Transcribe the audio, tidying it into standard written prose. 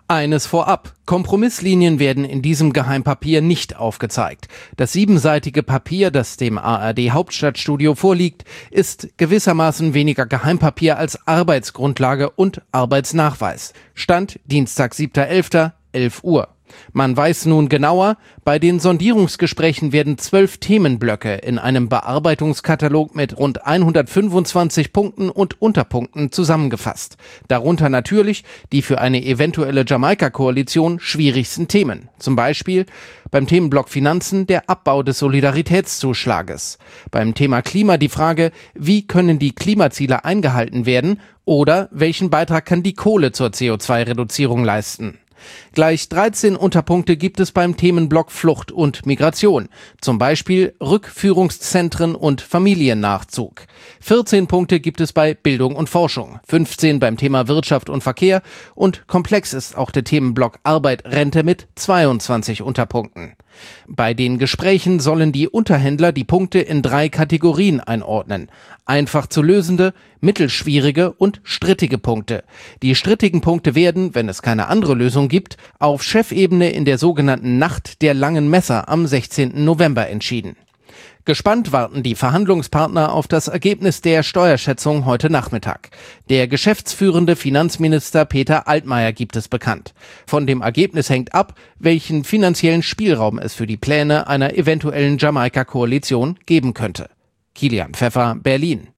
Eines vorab: Kompromisslinien werden in diesem Geheimpapier nicht aufgezeigt. Das 7-seitige Papier, das dem ARD-Hauptstadtstudio vorliegt, ist gewissermaßen weniger Geheimpapier als Arbeitsgrundlage und Arbeitsnachweis. Stand Dienstag, 7.11., 11 Uhr. Man weiß nun genauer, bei den Sondierungsgesprächen werden 12 Themenblöcke in einem Bearbeitungskatalog mit rund 125 Punkten und Unterpunkten zusammengefasst. Darunter natürlich die für eine eventuelle Jamaika-Koalition schwierigsten Themen. Zum Beispiel beim Themenblock Finanzen der Abbau des Solidaritätszuschlages. Beim Thema Klima die Frage, wie können die Klimaziele eingehalten werden oder welchen Beitrag kann die Kohle zur CO2-Reduzierung leisten. Gleich 13 Unterpunkte gibt es beim Themenblock Flucht und Migration, zum Beispiel Rückführungszentren und Familiennachzug. 14 Punkte gibt es bei Bildung und Forschung, 15 beim Thema Wirtschaft und Verkehr und komplex ist auch der Themenblock Arbeit, Rente mit 22 Unterpunkten. Bei den Gesprächen sollen die Unterhändler die Punkte in 3 Kategorien einordnen: einfach zu lösende, mittelschwierige und strittige Punkte. Die strittigen Punkte werden, wenn es keine andere Lösung gibt, auf Chefebene in der sogenannten Nacht der langen Messer am 16. November entschieden. Gespannt warten die Verhandlungspartner auf das Ergebnis der Steuerschätzung heute Nachmittag. Der geschäftsführende Finanzminister Peter Altmaier gibt es bekannt. Von dem Ergebnis hängt ab, welchen finanziellen Spielraum es für die Pläne einer eventuellen Jamaika-Koalition geben könnte. Kilian Pfeffer, Berlin.